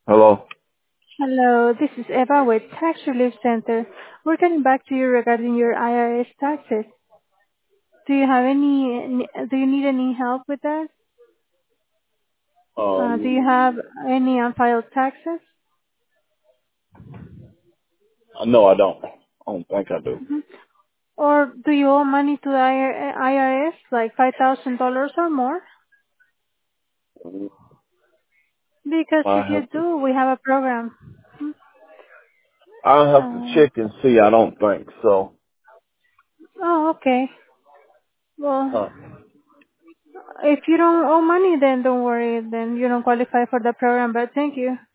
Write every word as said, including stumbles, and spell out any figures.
Hello. Hello, this is Eva with Tax Relief Center. We're getting back to you regarding your I R S taxes. Do you have any, do you need any help with that? Uh, do you Um, have any unfiled taxes? no, I don't. I don't think I do. Mhm. Or do you owe money to the I R S, like five thousand dollars or more? Because I if you have to. do, we have a program. Mhm. I have to Uh, check and see. I don't think so. oh, okay. Huh. Well, if you don't owe money, then don't worry. Then you don't qualify for the program, but thank you.